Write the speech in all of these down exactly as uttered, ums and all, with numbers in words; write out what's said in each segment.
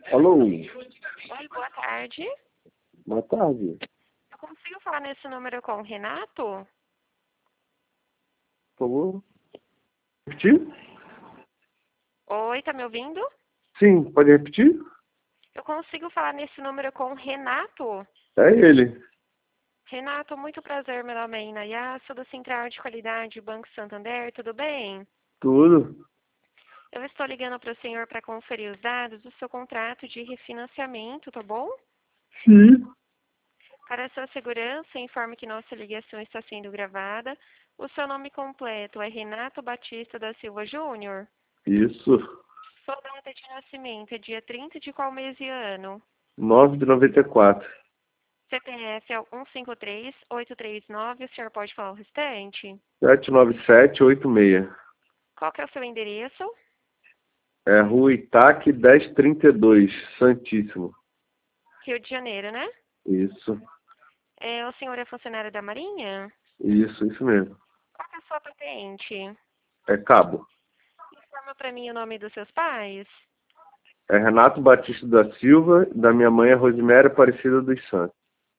Alô? Oi, boa tarde. Boa tarde. Eu consigo falar nesse número com o Renato? Por favor. Repetir? Oi, tá me ouvindo? Sim, pode repetir? Eu consigo falar nesse número com o Renato? É ele. Renato, muito prazer, meu nome é Inayá, sou da Central de Qualidade Banco Santander, tudo bem? Tudo. Eu estou ligando para o senhor para conferir os dados do seu contrato de refinanciamento, tá bom? Sim. Para a sua segurança, informe que nossa ligação está sendo gravada. O seu nome completo é Renato Batista da Silva Júnior? Isso. Sua data de nascimento é dia trinta de qual mês e ano? nove de noventa e quatro. C P F é o um cinco três oito três nove, o senhor pode falar o restante? sete nove sete oito seis. Qual que é o seu endereço? É Rua Itaque dez trinta e dois, Santíssimo. Rio de Janeiro, né? Isso. É, o senhor é funcionário da Marinha? Isso, isso mesmo. Qual que é a sua patente? É Cabo. Informa para mim o nome dos seus pais. É Renato Batista da Silva, da minha mãe é Rosiméria Aparecida dos Santos.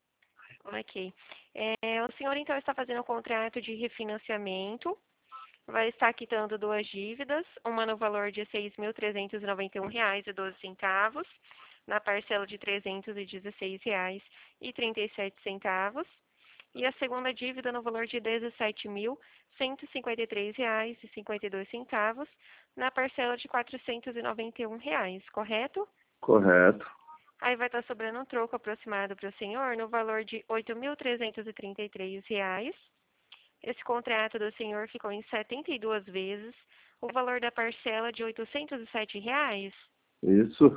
Ok. É, o senhor então está fazendo um contrato de refinanciamento. Vai estar quitando duas dívidas, uma no valor de seis mil trezentos e noventa e um reais e doze centavos, na parcela de trezentos e dezesseis reais e trinta e sete centavos, e a segunda dívida no valor de dezessete mil cento e cinquenta e três reais e cinquenta e dois centavos, na parcela de quatrocentos e noventa e um reais, correto? Correto. Aí vai estar sobrando um troco aproximado para o senhor no valor de oito mil trezentos e trinta e três reais. Esse contrato do senhor ficou em setenta e duas vezes, o valor da parcela de oitocentos e sete reais. Isso.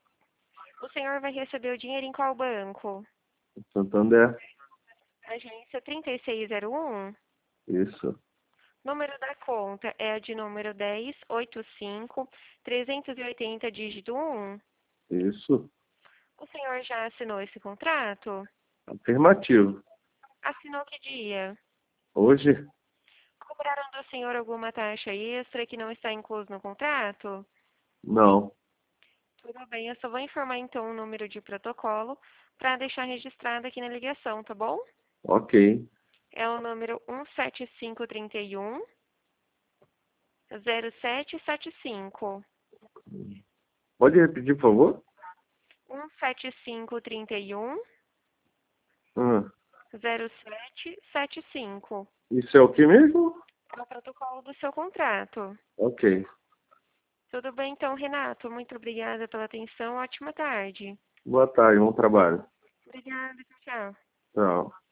O senhor vai receber o dinheiro em qual banco? Santander. Agência trinta e seis zero um. Isso. Número da conta é a de número dez oitenta e cinco trezentos e oitenta, dígito um. Isso. O senhor já assinou esse contrato? Afirmativo. Assinou que dia? Hoje? Cobraram do senhor alguma taxa extra que não está incluso no contrato? Não. Tudo bem, eu só vou informar então o número de protocolo para deixar registrado aqui na ligação, tá bom? Ok. É o número um sete cinco três um zero sete sete cinco. Pode repetir, por favor? um sete cinco três um Ah, zero sete sete cinco. isso é o que mesmo? É o protocolo do seu contrato. Ok. Tudo bem então, Renato? Muito obrigada pela atenção. Ótima tarde. Boa tarde, bom trabalho. Obrigada, tchau. Tchau.